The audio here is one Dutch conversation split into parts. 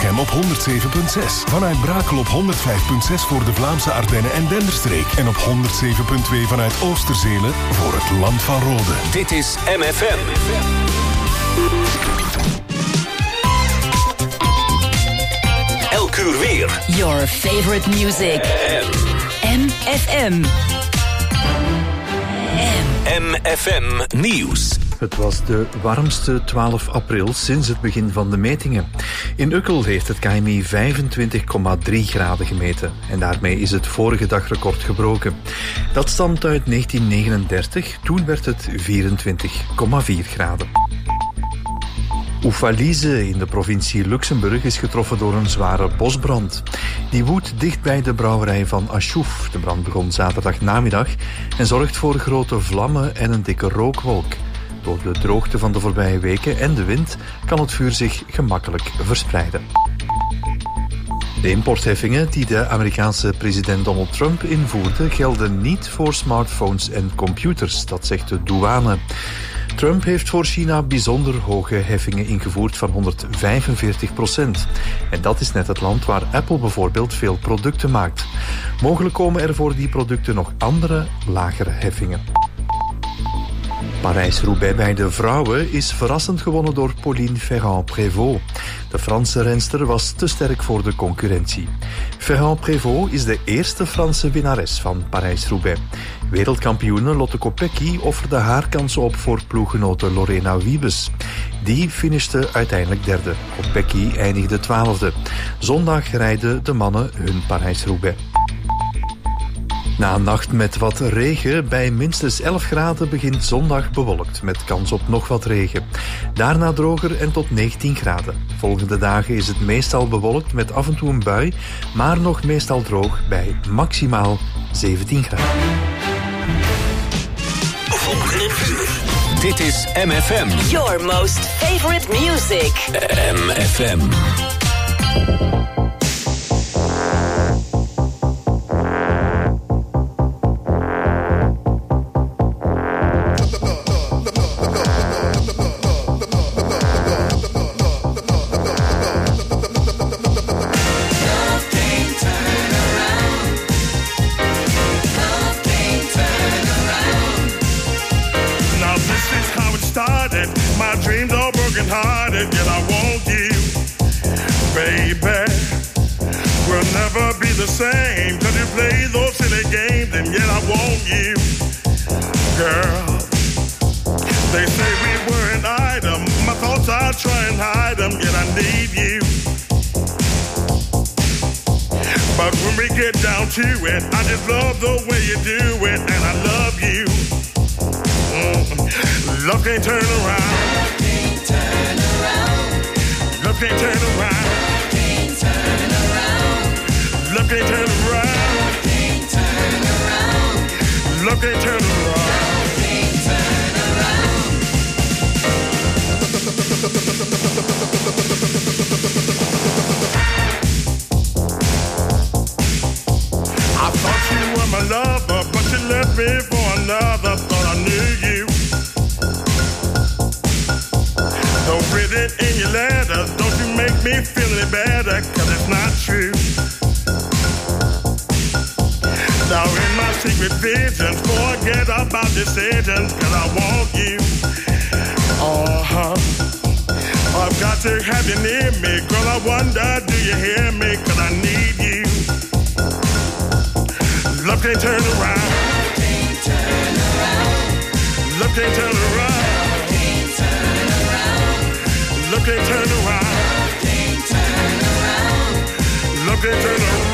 Wevelgem op 107.6. Vanuit Brakel op 105.6 voor de Vlaamse Ardennen en Denderstreek. En op 107.2 vanuit Oosterzelen voor het Land van Rode. Dit is MFM. Elk uur weer. Your favorite music. MFM. MFM Nieuws. Het was de warmste 12 april sinds het begin van de metingen. In Ukkel heeft het KMI 25,3 graden gemeten. En daarmee is het vorige dagrecord gebroken. Dat stamt uit 1939. Toen werd het 24,4 graden. Oefalize in de provincie Luxemburg is getroffen door een zware bosbrand. Die woedt dicht bij de brouwerij van Achouf. De brand begon zaterdag namiddag en zorgt voor grote vlammen en een dikke rookwolk. Door de droogte van de voorbije weken en de wind kan het vuur zich gemakkelijk verspreiden. De importheffingen die de Amerikaanse president Donald Trump invoerde gelden niet voor smartphones en computers, dat zegt de douane. Trump heeft voor China bijzonder hoge heffingen ingevoerd van 145%. En dat is net het land waar Apple bijvoorbeeld veel producten maakt. Mogelijk komen er voor die producten nog andere, lagere heffingen. Parijs-Roubaix bij de vrouwen is verrassend gewonnen door Pauline Ferrand-Prévot. De Franse renster was te sterk voor de concurrentie. Ferrand-Prévot is de eerste Franse winnares van Parijs-Roubaix. Wereldkampioene Lotte Kopecky offerde haar kansen op voor ploeggenote Lorena Wiebes. Die finishte uiteindelijk derde. Kopecky eindigde 12e. Zondag rijden de mannen hun Parijs-Roubaix. Na een nacht met wat regen, bij minstens 11 graden begint zondag bewolkt, met kans op nog wat regen. Daarna droger en tot 19 graden. Volgende dagen is het meestal bewolkt met af en toe een bui, maar nog meestal droog bij maximaal 17 graden. Volgende uur. Dit is MFM. Your most favorite music. MFM. Hearted, yet I want you, baby. We'll never be the same, 'cause you play those silly games, and yet I want you, girl. They say we were an item, my thoughts I try and hide them, yet I need you. But when we get down to it, I just love the way you do it, and I love you. Love can't turn around. Love can't turn around. Love can't turn around. Love can't turn around. I thought you were my lover, but you left me for another. Thought I knew you. Don't read it in your letters. Don't you make me feel any better, 'cause it's not true. Now in my secret visions, forget about decisions, 'cause I want you. I've got to have you near me. Girl, I wonder, do you hear me? 'Cause I need you. Love can't turn around. Love can't turn around. Love can't turn around. Love can't turn around.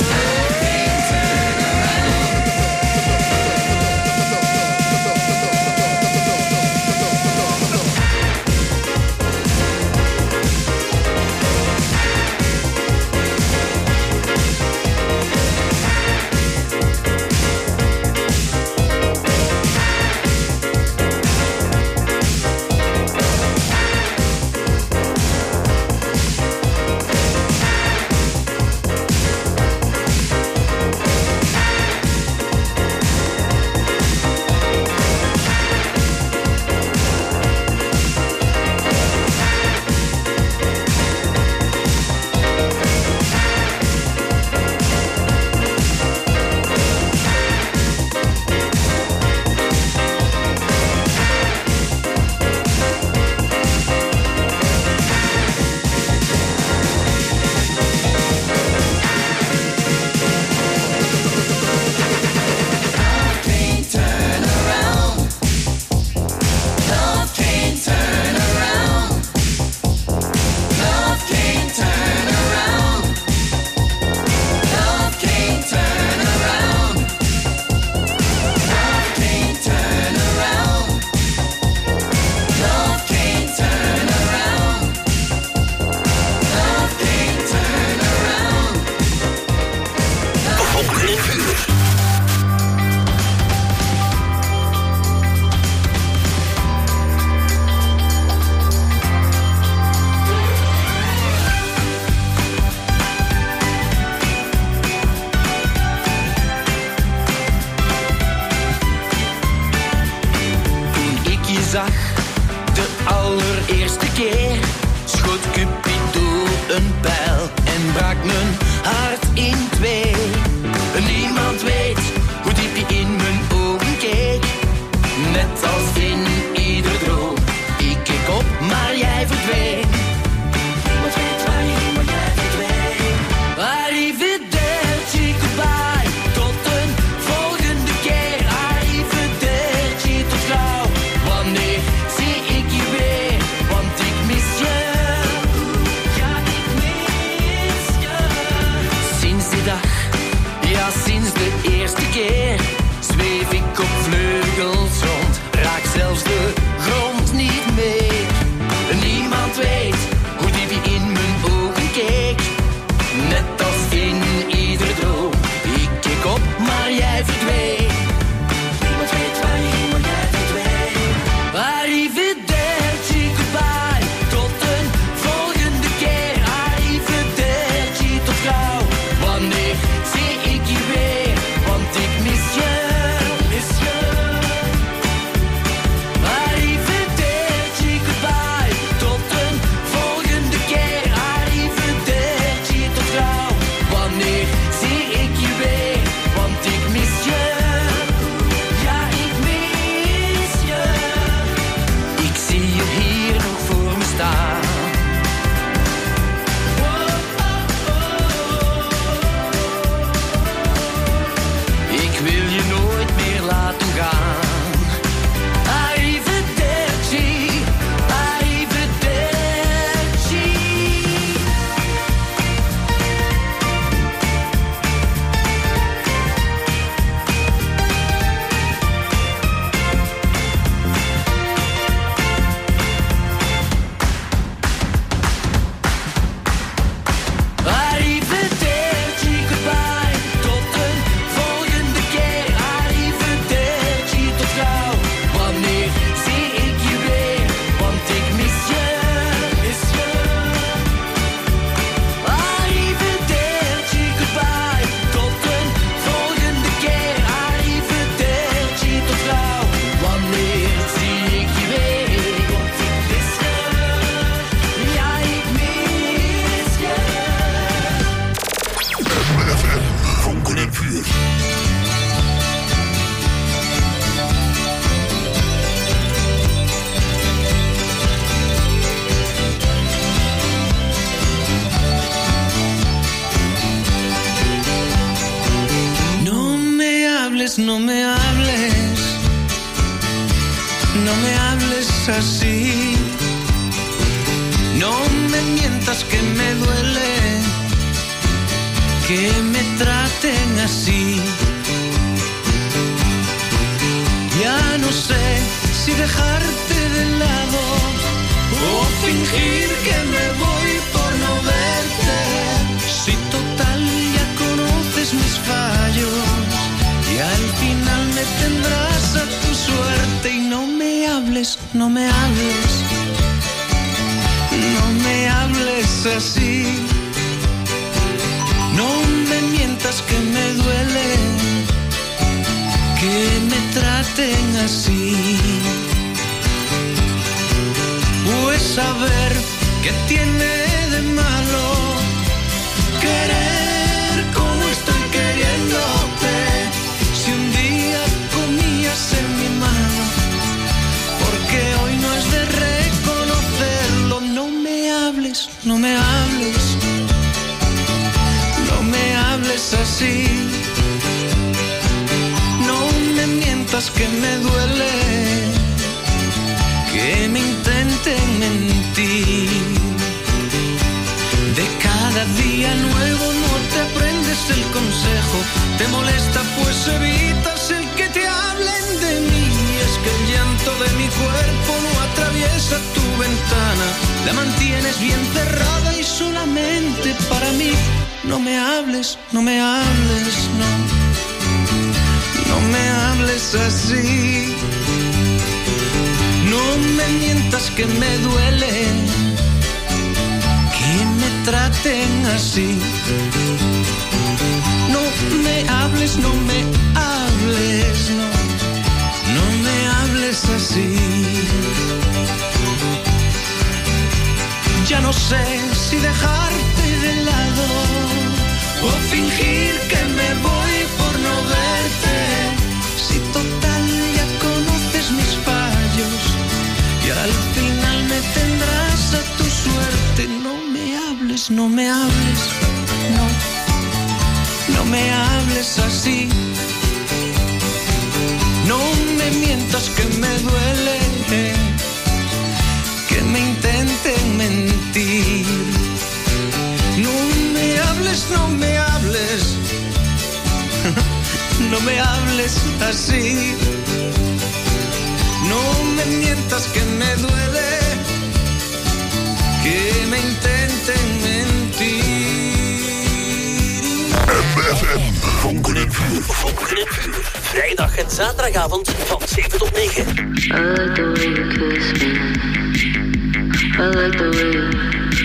hables, no me hables. No me hables así. No me mientas que me duele que me traten así. Ya no sé si dejarte de lado o fingir que me voy por no verte. Si total ya conoces mis fallos y al final me tendrás a tu suerte. Y no me hables, no me hables, no me hables así. No me mientas que me duele que me traten así. Pues saber qué tiene de malo querer como estoy queriéndote. Si un día comías en mi mano, porque hoy no es de reconocerlo. No me hables, no me hables, no me hables así. No me mientas que me duele que me intenten mentir. De cada día nuevo no te aprendes el consejo. Te molesta pues evitas el que te hablen de mí. Es que el llanto de mi cuerpo no atraviesa tu ventana. La mantienes bien cerrada y solamente para mí. No me hables, no me hables, no. No me hables así. No me mientas que me duele que me traten así. No me hables, no me hables, no. No me hables así. Ya no sé si dejarte de lado o fingir que me voy por no verte. Si total ya conoces mis fallos y al final me tendrás a tu suerte. No me hables, no me hables, no. No me hables así. No me mientas que me duele que me intenten mentir. No me hables, no me hables. No me hables así. No me mientas que me duele que me intenten mentir. MFM. Vonken en vuur. Vonken en vuur. Vrijdag en zaterdagavond van 7 tot 9. I like the way you kiss me. I like the way you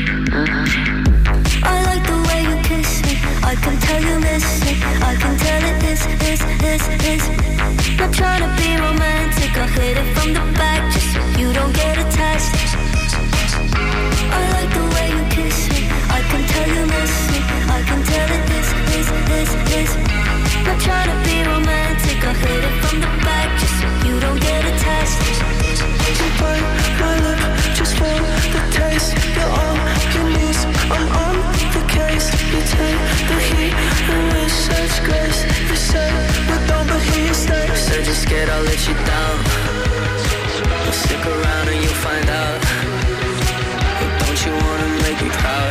I like the way you kiss me. I can tell you miss it. I can tell it is. Not trying to be romantic. I hit it from the back just so you don't get attached. I like the way you kiss me. I can tell you miss it. I can tell it is. Not trying to be romantic. I hit it from the back just so you don't get attached. You bite my lip just for the taste. You're all you need. I'm on the case. You take the heat and with such grace. You say we don't, but here you stay. Said you're scared I'll let you down. Well, stick around and you'll find out. But don't you wanna make me proud?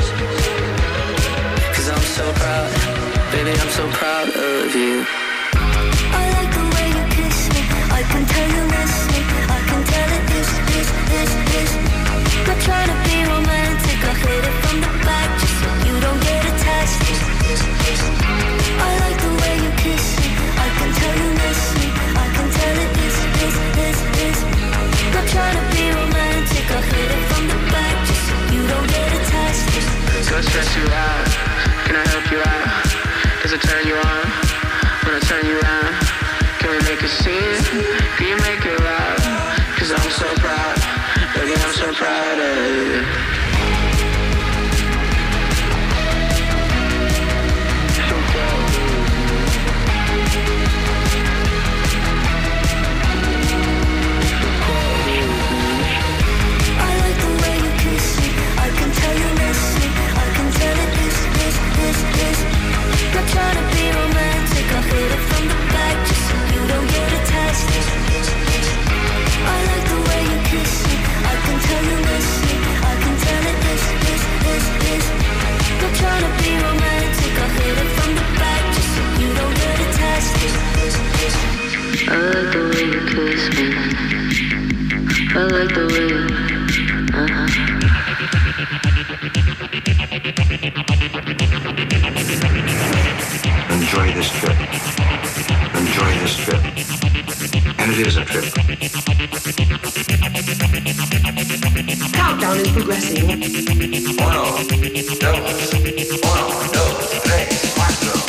Cause I'm so proud. Baby, I'm so proud of you. I like the way you kiss me. I can tell you miss me. I can tell it is. Not trying to be romantic. I hit it from the back just so you don't get attached. I like the way you kiss me. I can tell you miss me. I can tell it is. Not trying to be romantic. I hit it from the back just so you don't get attached. Go stress you out. Can I help you out? Does it turn you on? When I turn you around, can we make a scene? Can you make it loud? Cause I'm so proud. Baby, I'm so proud of you. So proud. I like the way you kiss me. I can tell you miss me. I can tell it is. Not trying to be romantic. I hit it from the back. feel weird. Enjoy this trip. Enjoy this trip. And it is a trip. Countdown is progressing. 1, 2, 3, 4.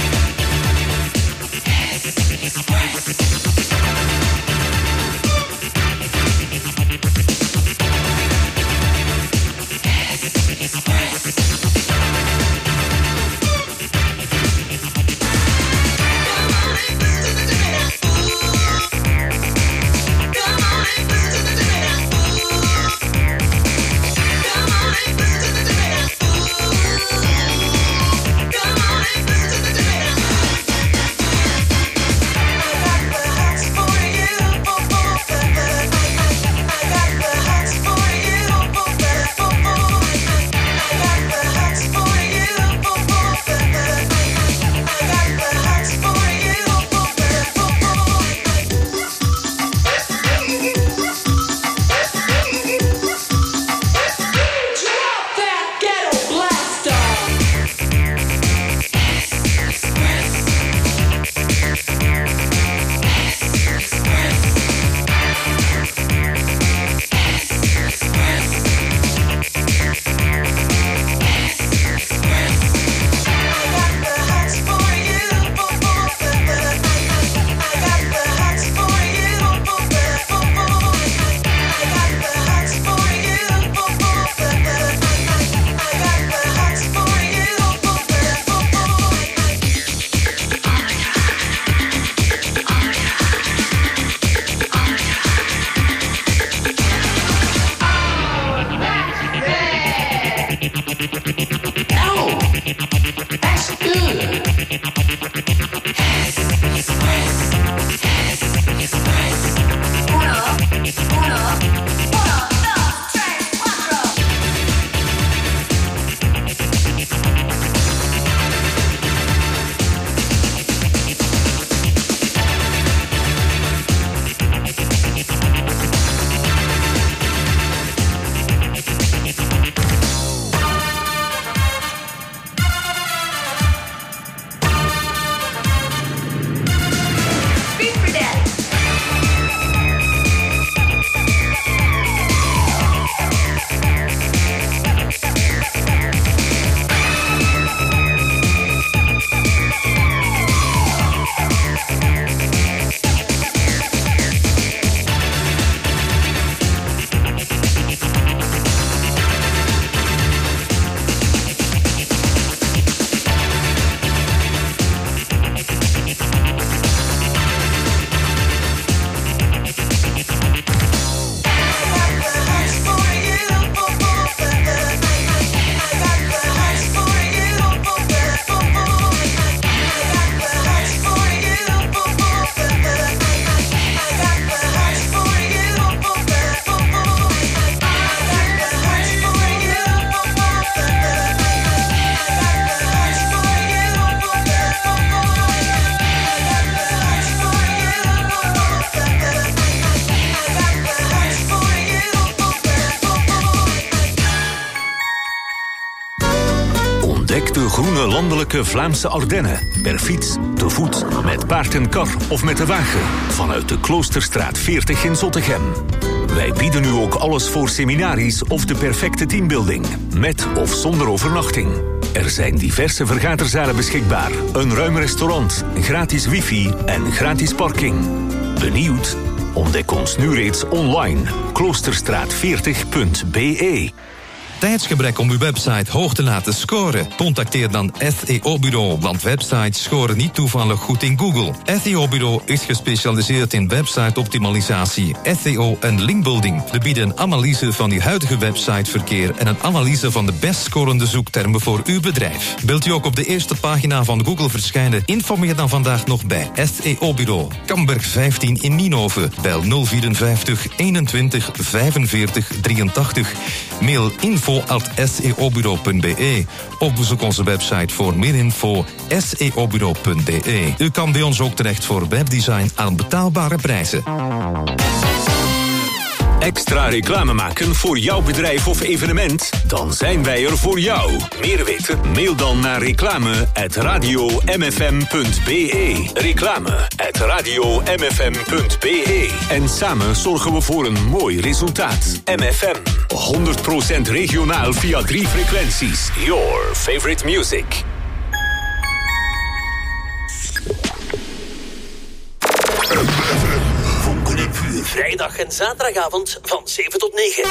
Ontdek de groene landelijke Vlaamse Ardennen. Per fiets, te voet, met paard en kar of met de wagen. Vanuit de Kloosterstraat 40 in Zottegem. Wij bieden nu ook alles voor seminaries of de perfecte teambuilding. Met of zonder overnachting. Er zijn diverse vergaderzalen beschikbaar. Een ruim restaurant, gratis wifi en gratis parking. Benieuwd? Ontdek ons nu reeds online. Kloosterstraat40.be. Tijdsgebrek om uw website hoog te laten scoren? Contacteer dan SEO-bureau, want websites scoren niet toevallig goed in Google. SEO-bureau is gespecialiseerd in website-optimalisatie, SEO en linkbuilding. We bieden een analyse van uw huidige websiteverkeer en een analyse van de best scorende zoektermen voor uw bedrijf. Wilt u ook op de eerste pagina van Google verschijnen? Informeer dan vandaag nog bij SEO-bureau. Kamberg 15 in Nienhoven. Bel 054 21 45 83. Mail info@seobureau.be of bezoek onze website voor meer info seobureau.be. U kan bij ons ook terecht voor webdesign aan betaalbare prijzen. Extra reclame maken voor jouw bedrijf of evenement? Dan zijn wij er voor jou. Meer weten? Mail dan naar reclame@radiomfm.be. Reclame@radiomfm.be. En samen zorgen we voor een mooi resultaat. MFM. 100% regionaal via 3 frequenties. Your favorite music. Vrijdag en zaterdagavond van 7 tot 9.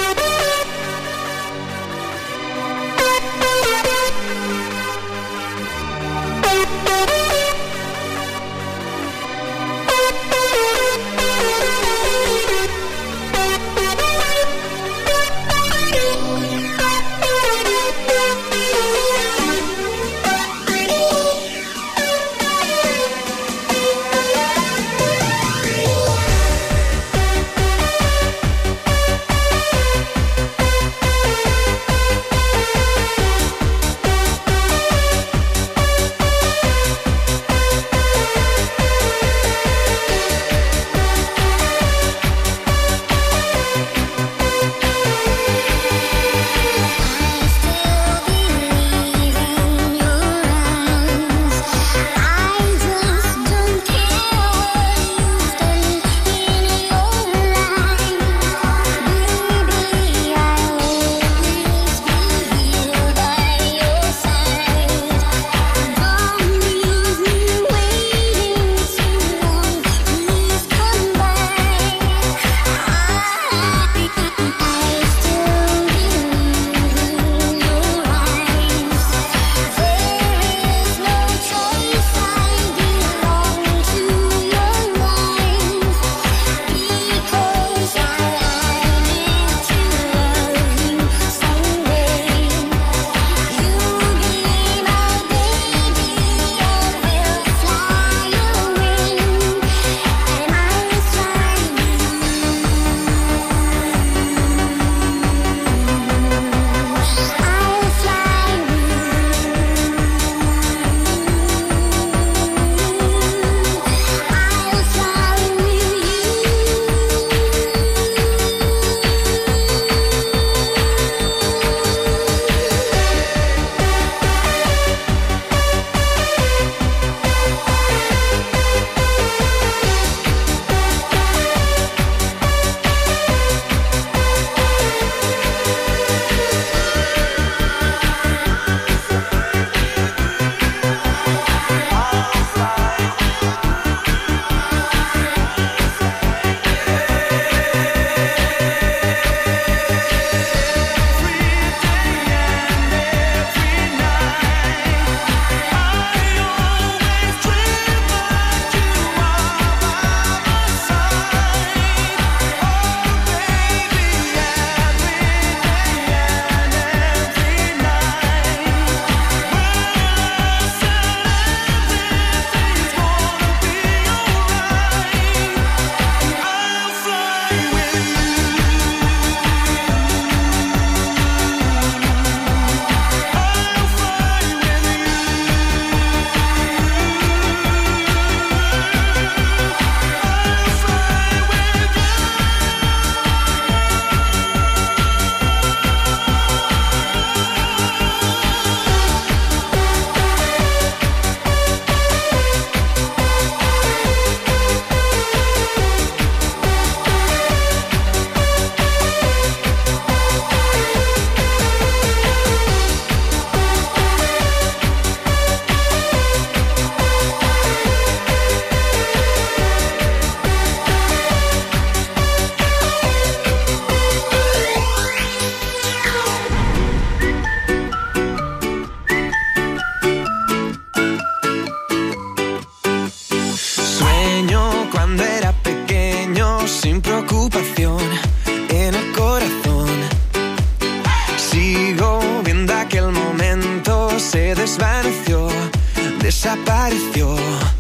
desapareció.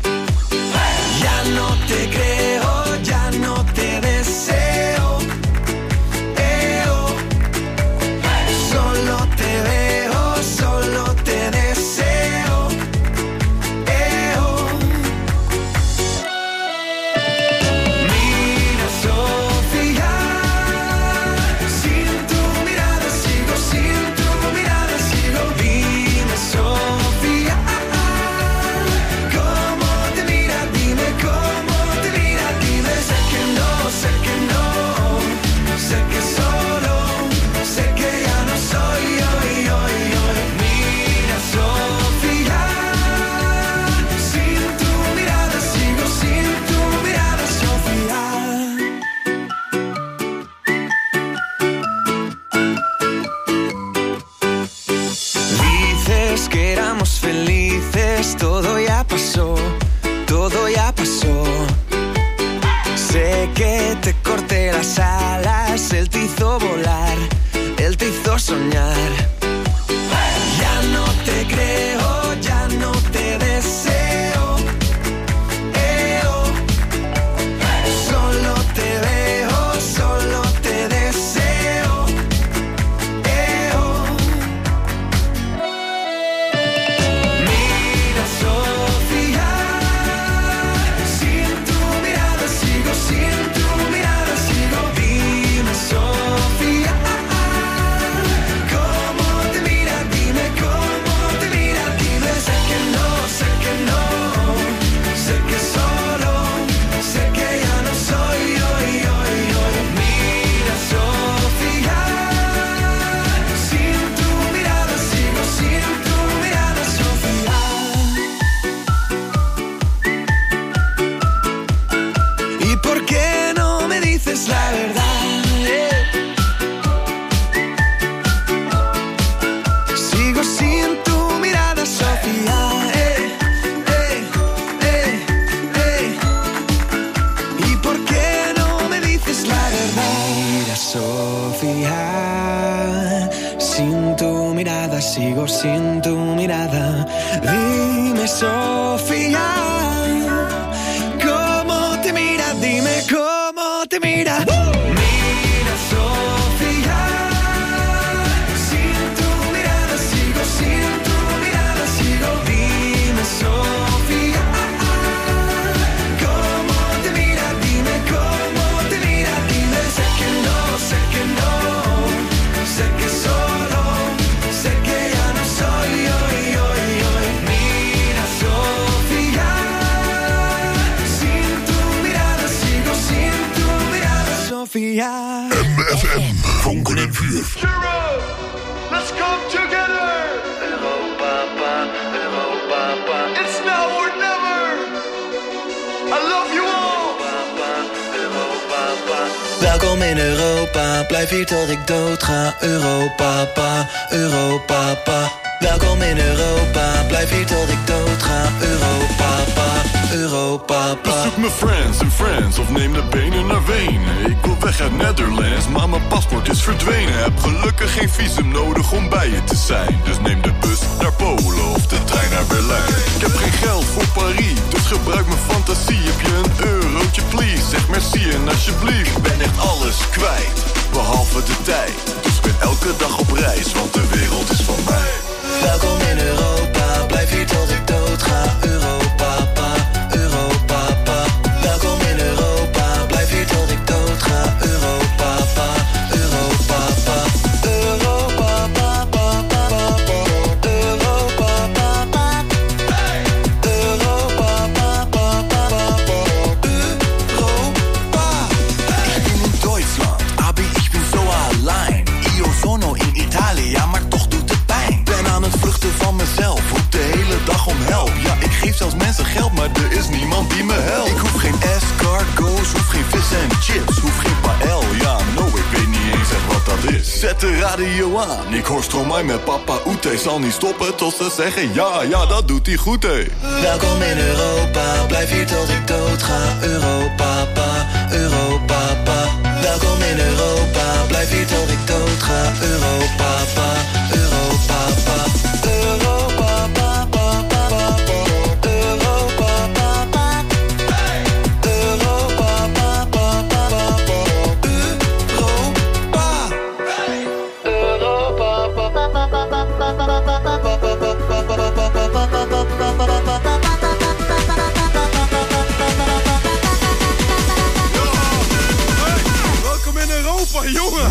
Ya no te creo, ya no te deseo. Solo te veo, solo te deseo. Mira, Sofía, éramos felices, todo ya pasó, todo ya pasó. Sé que te corté las alas, él te hizo volar, él te hizo soñar. Ya no te creo, ya no te deseo. Solo te veo, solo te deseo. Mira, Sofía, sin tu mirada sigo, sin tu mirada sigo. Dime, Sofía, ¿cómo te mira? Dime cómo te mira. Dime, sé que no, sé que no, sé que solo, sé que ya no soy hoy. Mira, Sofía, sin tu mirada sigo, sin tu mirada, Sofía. ¿Y por qué no me dices la verdad? Sigo sin tu mirada, Sofía. ¿Y por qué no me dices la verdad? Mira, Sofía, sin tu mirada sigo, sin tu mirada. Dime, Sofía, ¿cómo te mira? Dime cómo te mira. Mira, Sofía, sin tu mirada sigo, sin tu mirada sigo. Dime, Sofía, ¿cómo te mira? Dime cómo te mira. Dime, sé que no, sé que no, sé que solo, sé que ya no soy hoy. Mira, Sofía, sin tu mirada sigo, sin tu mirada, Sofía. MFM, vonken en vuur. Let's come together. Europa, Europa. It's now or never. I love you all. Europa. Welkom in Europa, blijf hier tot ik dood ga. Europa, Europa. Welkom in Europa, blijf hier tot ik dood ga. Europa. Bezoek mijn friends en friends of neem de benen naar Wenen. Ik wil weg uit Netherlands, maar mijn paspoort is verdwenen. Heb gelukkig geen visum nodig om bij je te zijn. Dus neem de bus naar Polen of de trein naar Berlijn. Ik heb geen geld voor Paris, dus gebruik mijn fantasie. Heb je een eurotje please, zeg merci en alsjeblieft. Ik ben echt alles kwijt, behalve de tijd. Dus ik ben elke dag op reis, want de wereld is van mij. Welkom in Europa, blijf hier tot ik dood ga. Europa. Welkom in Europa, blijf hier tot ik dood ga. Europa. Ich bin in Deutschland, aber ich bin so allein. Io sono in Italia, maar toch doet het pijn. Ben aan het vluchten van mezelf, roep de hele dag om help. Ja, ik geef zelfs mensen geld, maar er is niemand die me helpt. Ik hoef geen escargots, hoef geen vis en chips, hoef geen paella, no, ik weet niet eens echt wat dat is. Zet de radio aan, ik hoor Stromae met Papa Oete. Zal niet stoppen tot ze zeggen ja, dat doet hij goed, hé. Welkom in Europa, blijf hier tot ik dood ga. Europa. Welkom in Europa, blijf hier tot ik dood ga. Europa. Welkom in Europa, jongen!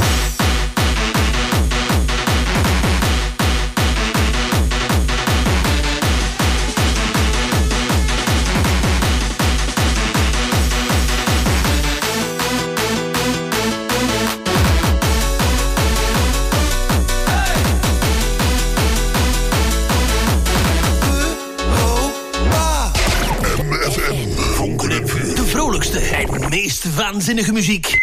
De vrolijkste en meest waanzinnige muziek.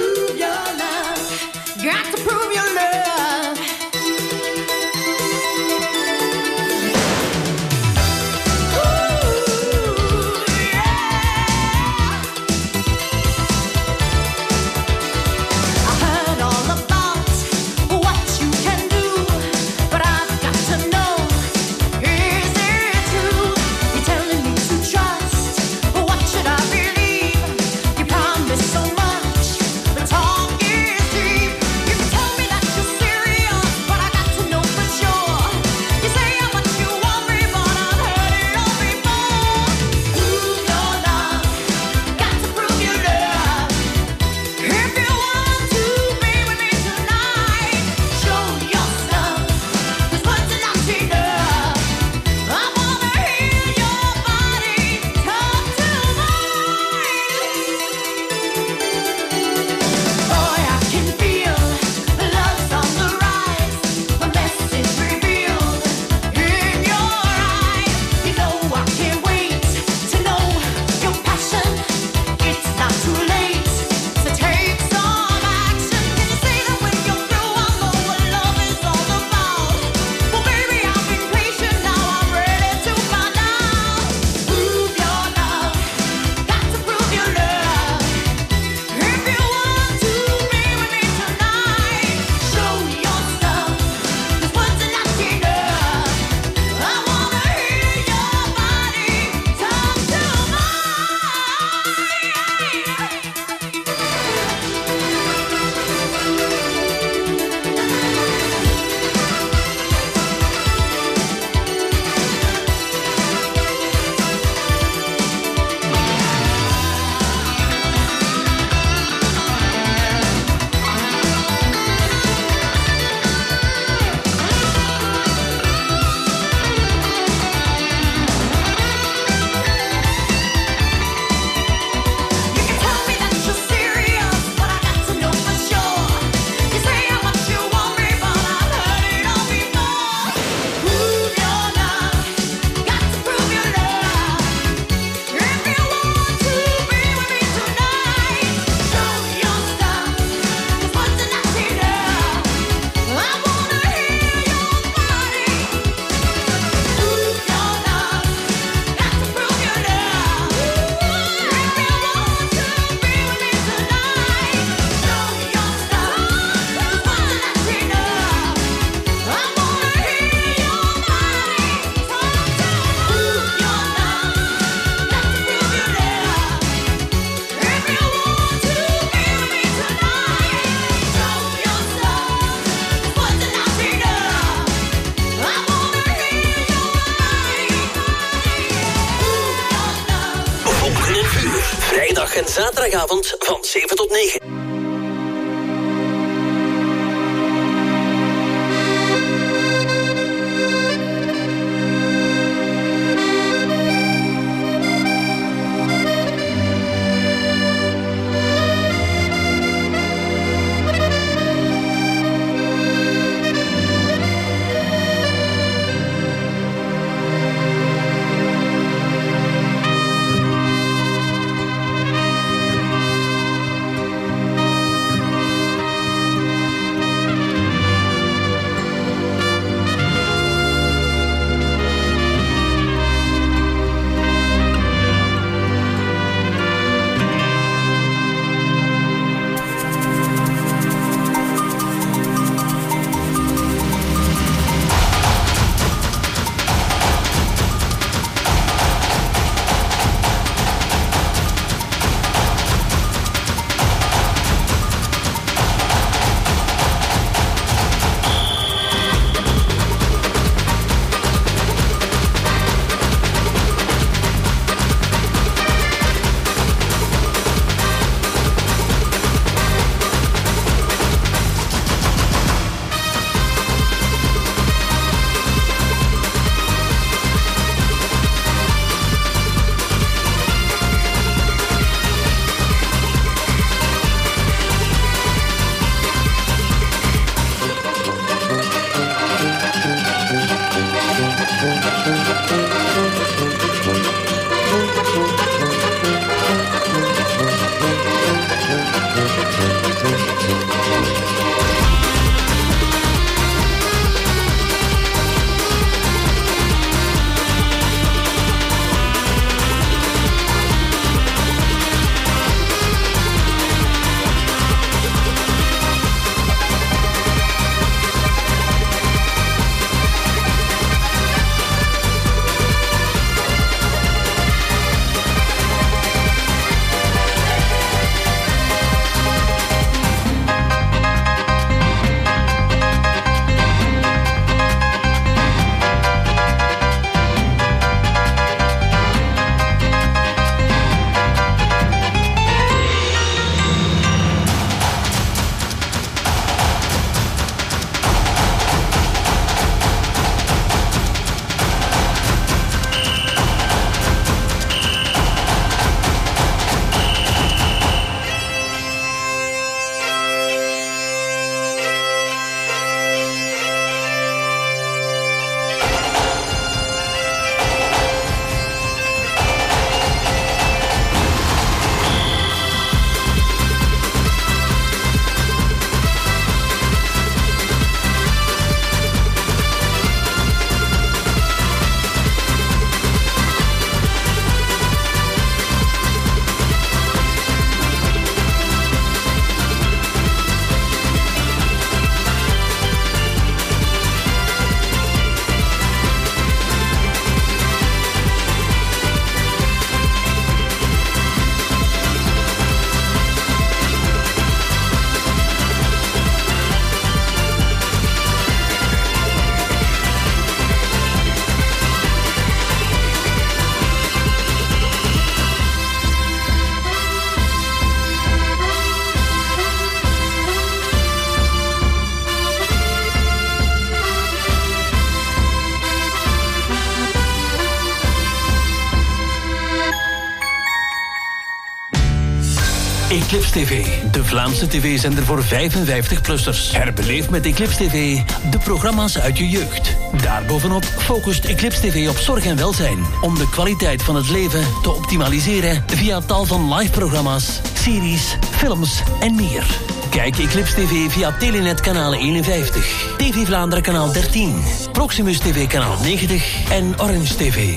Got to prove your love. Vrijdag en zaterdagavond van 7 tot 9. Eclipse TV, de Vlaamse tv-zender voor 55-plussers. Herbeleef met Eclipse TV de programma's uit je jeugd. Daarbovenop focust Eclipse TV op zorg en welzijn, om de kwaliteit van het leven te optimaliseren via tal van live-programma's, series, films en meer. Kijk Eclipse TV via Telenet kanaal 51, TV Vlaanderen kanaal 13, Proximus TV kanaal 90 en Orange TV.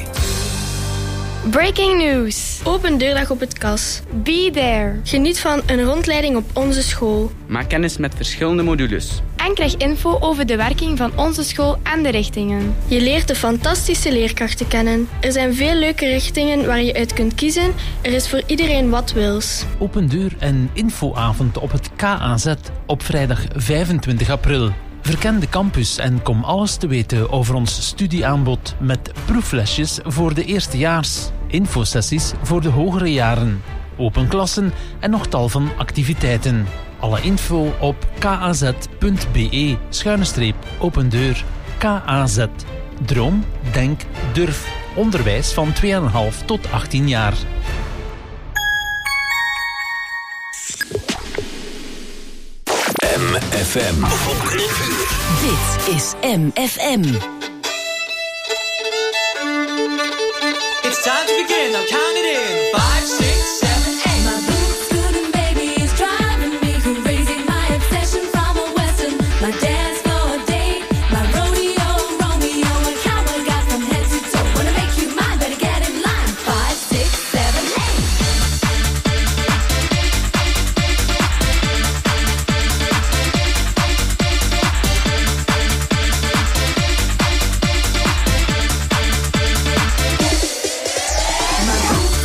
Breaking news. Open deurdag op het KAS. Be there. Geniet van een rondleiding op onze school. Maak kennis met verschillende modules. En krijg info over de werking van onze school en de richtingen. Je leert de fantastische leerkrachten kennen. Er zijn veel leuke richtingen waar je uit kunt kiezen. Er is voor iedereen wat wils. Open deur en infoavond op het KAZ op vrijdag 25 april. Verken de campus en kom alles te weten over ons studieaanbod met proeflesjes voor de eerstejaars, infosessies voor de hogere jaren, open klassen en nog tal van activiteiten. Alle info op kaz.be/opendeur. KAZ. Droom, denk, durf. Onderwijs van 2,5 tot 18 jaar. MFM. Dit is MFM. It's time to begin, now count it in. 5, 6, 7, 8. My blue student baby is driving me crazy. My obsession from a western. My dance floor date. My rodeo Romeo. A cowboy got from head to toe. Wanna make you mine, better get in line. 5, 6, 7, 8. My blue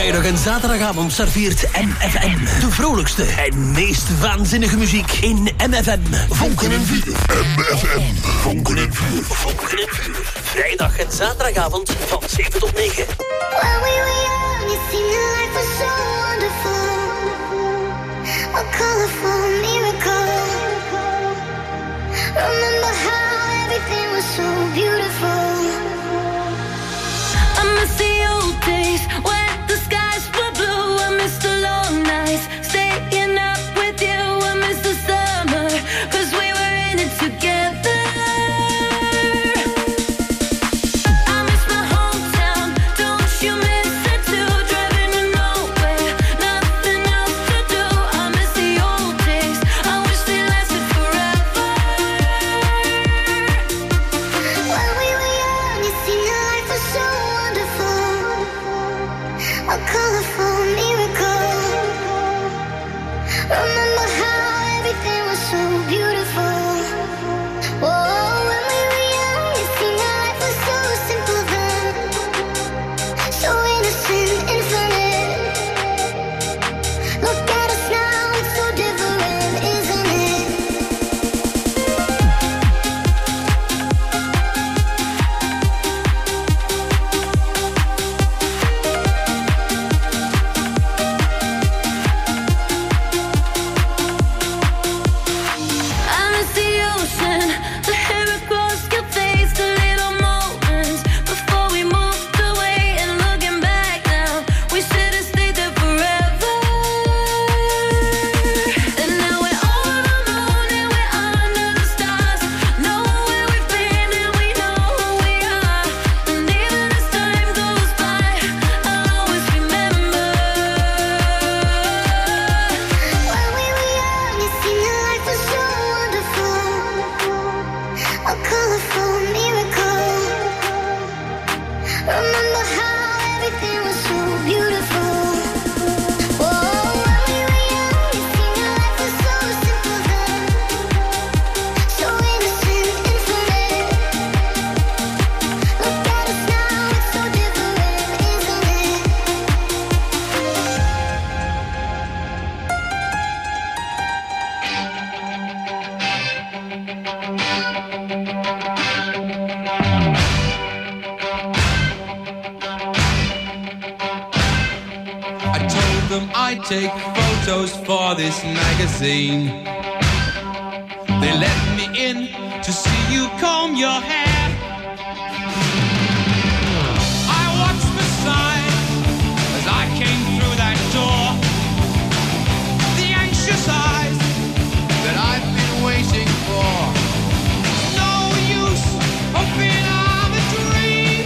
Vrijdag en zaterdagavond serveert MFM de vrolijkste en meest waanzinnige muziek in MFM. Vonken en vuur. MFM. Vonken en vuur. Vonken en vuur. Vrijdag en zaterdagavond van 7 tot 9. When we were young, it seemed that life was so wonderful. A colorful miracle. Remember how everything was so beautiful. I miss the old days when the skies were blue. I miss the long nights staying up with you. I miss the summer, 'cause we were in it together. Remember how everything was so beautiful. Oh, when we were young, it seemed that life was so simple then. So innocent, infinite. Look at us now, it's so different, isn't it? I take photos for this magazine. They let me in to see you comb your hair. I watched the signs as I came through that door. The anxious eyes that I've been waiting for. No use hoping I'm a dream.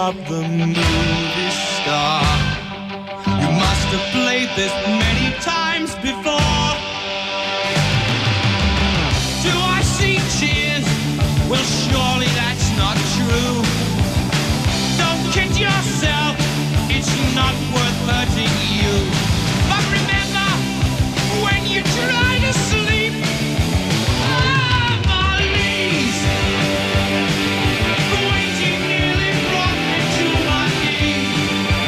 of the movie star. You must have played this many times before. Do I see tears? Well, surely that's not true. Don't kid yourself, it's not worth hurting you. But remember, when you try to sleep, Marlies, the waiting nearly brought me to my knees.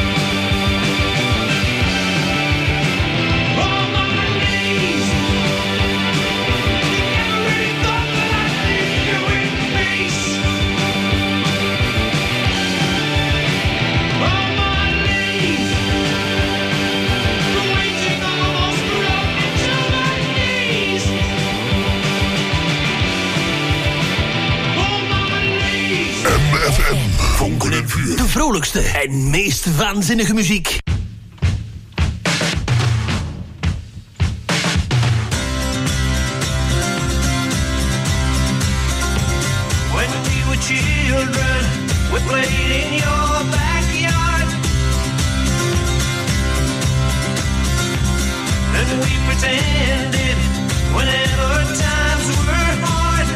Oh, Marlies, you never really thought that I'd leave you in peace. Oh, Marlies, the waiting almost brought me to my knees. Oh, Marlies. MFM, vonken en vuur. De vrolijkste en meest waanzinnige muziek. When we were children, we played in your backyard. And we pretended whenever times were hard.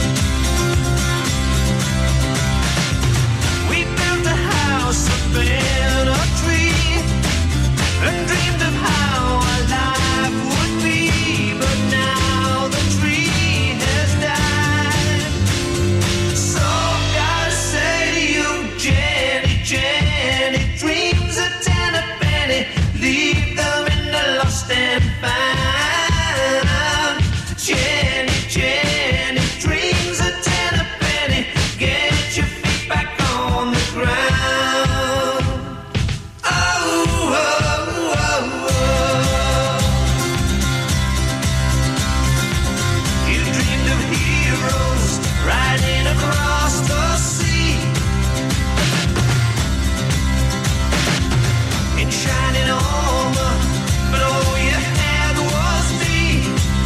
We built a house up in a tree and dreamed of how our life would be. But now the tree has died. So gotta say to you, Jenny, Jenny, dreams of 10 a penny, leave them in the lost and found. Jenny, Jenny, dreams of 10 a penny, get your feet back on the ground. Oh, oh, oh, oh. You dreamed of heroes riding across the sea in shining armor, but all you had was me.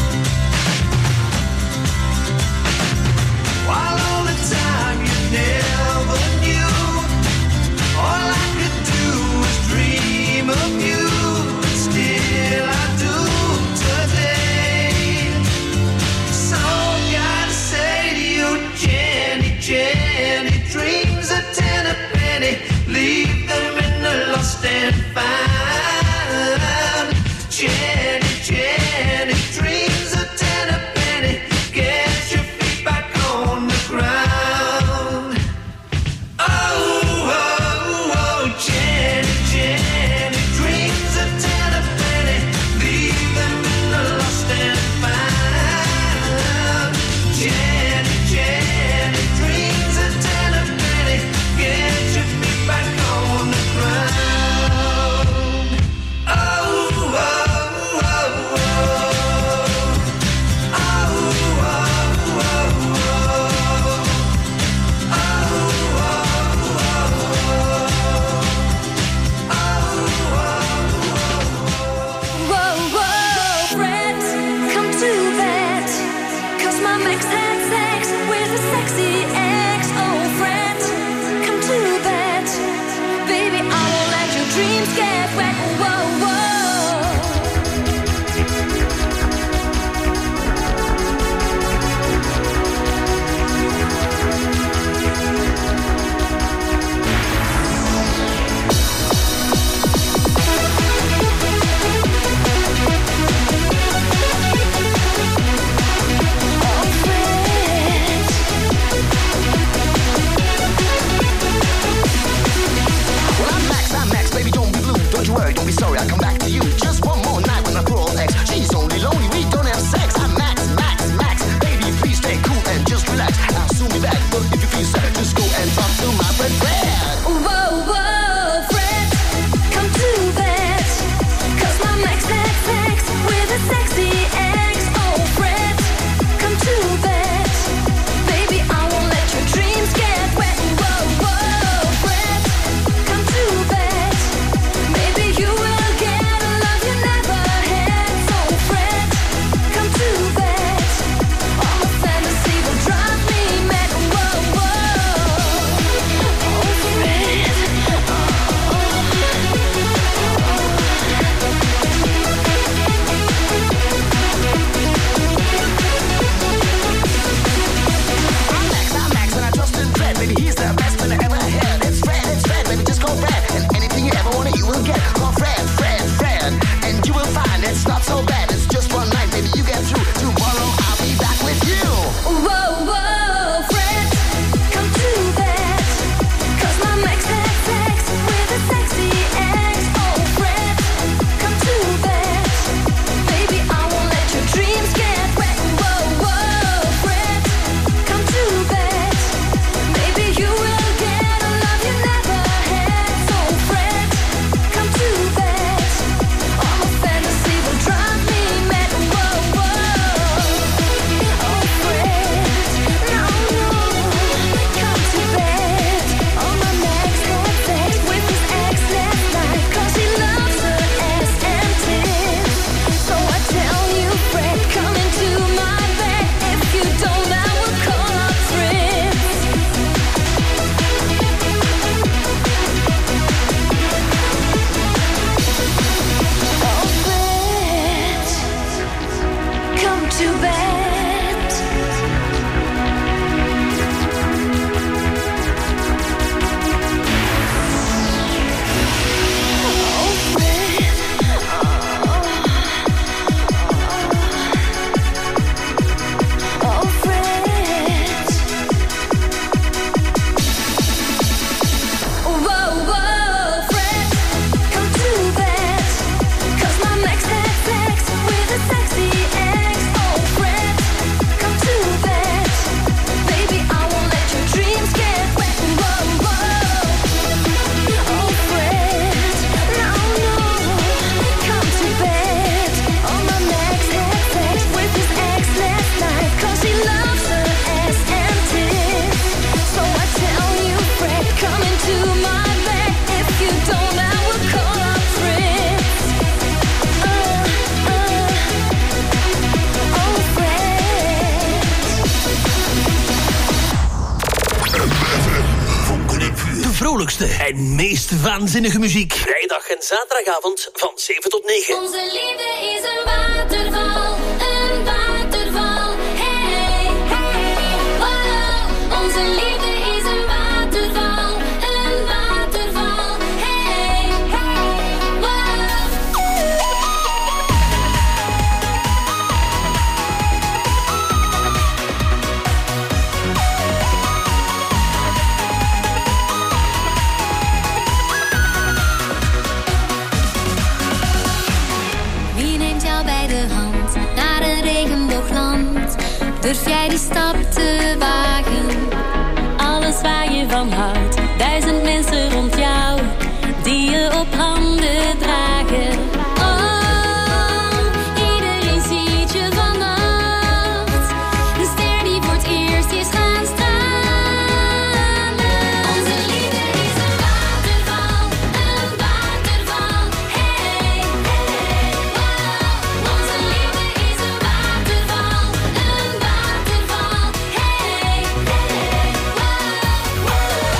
While all the time you never knew, all I could do was dream of you. Still I do today. So gotta say to you, Jenny, Jenny, dreams of 10 a penny, leave them in the lost and found. Jenny, Jenny, dreams of 10 a penny, get your feet back on the ground. Oh, oh, oh, Jenny, Jenny, dreams of 10 a penny, leave them in the lost and found. Jenny, Jenny, dreams of 10 a penny, get your feet back on the ground. Oh, oh, oh, oh. Oh, oh, Whoa, whoa, friends, come to bed. 'Cause my Max had sex with a sexy ex. Oh, friends, come to bed. Baby, I won't let your dreams get wet. Whoa, whoa. Well, I'm Max, baby, don't be blue, don't you worry, don't be sorry, I'll come back to you. Just one more night with my poor old ex. She's only lonely, we don't have sex. I'm Max, baby, please stay cool and just relax. I'll soon be back, but if you feel sad, just go and talk to my friend Fred. Whoa, whoa, friends, come to bed. 'Cause my Max had sex with a sexy ex. Oh, friends, come to bed. Baby, I won't let your dreams get wet. Whoa, whoa, friends, come to bed. Maybe you will get a love you never Fred, Fred, Fred. And you will find it's not so bad. It's just one night, maybe you get through. Tomorrow I'll be back with you. Whoa, whoa, Fred, come to bed. 'Cause my Max had sex with a sexy ex. Oh, Fred, come to bed. Baby, I won't let your dreams get wet. Whoa, whoa, Fred, come to bed. Maybe you will get a love you never had. So, Fred, come to bed. All my fantasy will drive me mad. Whoa, whoa. Oh, Fred, no, no, come to bed. Oh, my Max had sex with his ex last night. 'Cause he loves her ass and tits. So I tell you, Fred, come into my bed. If you don't, I will call up Fritz. Oh, Fred, come to bed. Oh, Fred, oh, Fred. Whoa, whoa, Fred, come to bed. 'Cause my Max had sex with a sexy ex. Oh, Fred, come to bed. Baby, I won't let your dreams get wet. Whoa, whoa. Oh, Fred, no, no, come to bed. Oh, my Max had sex with his ex last night. 'Cause he loves her ass and tits. So I tell you, Fred, come into my bed. If you don't, I will call up Fritz. Oh, De vrolijkste en meest waanzinnige muziek. Vrijdag en zaterdagavond van 7 tot 9. Onze liefde is een waterval, een waterval. Hey, hey, wow. Onze liefde is een waterval, een waterval. Hey, hey, wow. Wie neemt jou bij de hand naar een regenboogland? Durf jij die stap te wagen? Alles waar je van houdt, 1000 mensen rond jou die je op handen dragen. Oh, iedereen ziet je vannacht. Een ster die voor het eerst is gaan stralen. Onze liefde is een waterval, een waterval. Hey, hey, wow. Onze liefde is een waterval, een waterval. Hey, hey, wow.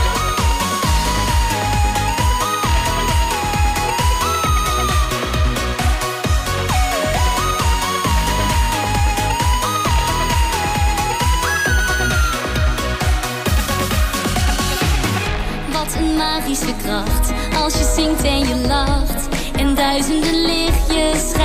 Wat een magische kracht als je zingt en je lacht en duizenden lichtjes schijnen.